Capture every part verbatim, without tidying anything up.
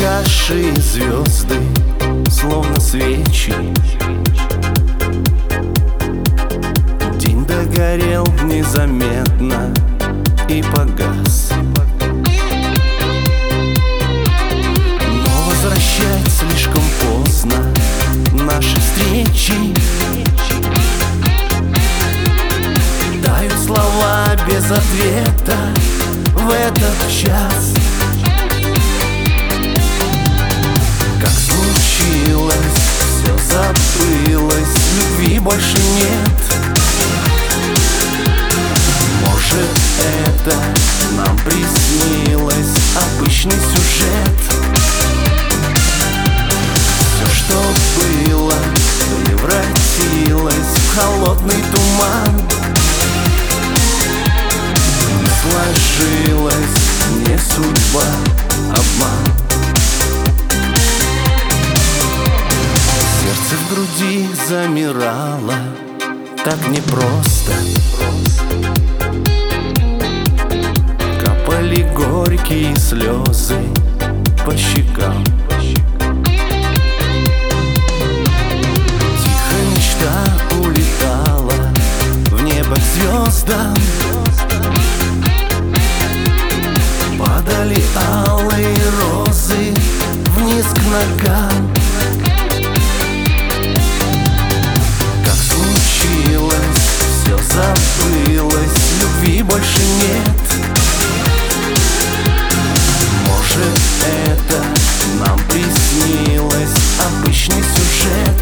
погасшие звезды, словно свечи. День догорел незаметно и погас. Но возвращать слишком поздно наши встречи. Тают слова без ответа в этот час. Как случилось, все забылось, любви больше нет. Может, это нам приснилось обычный сюжет. Все, что было, превратилось в холодный туман. Не сложилось, не судьба, обман. Сердце в груди замирало так непросто. Капали горькие слезы по щекам. Тихо мечта улетала в небо к звездам. Падали алые розы вниз к ногам. Как случилось, все забылось, любви больше нет. Может, это нам приснилось обычный сюжет.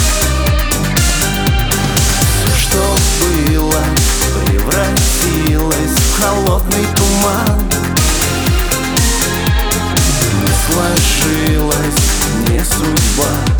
Все, что было, превратилось в холодный туман. Не сложилось, не судьба.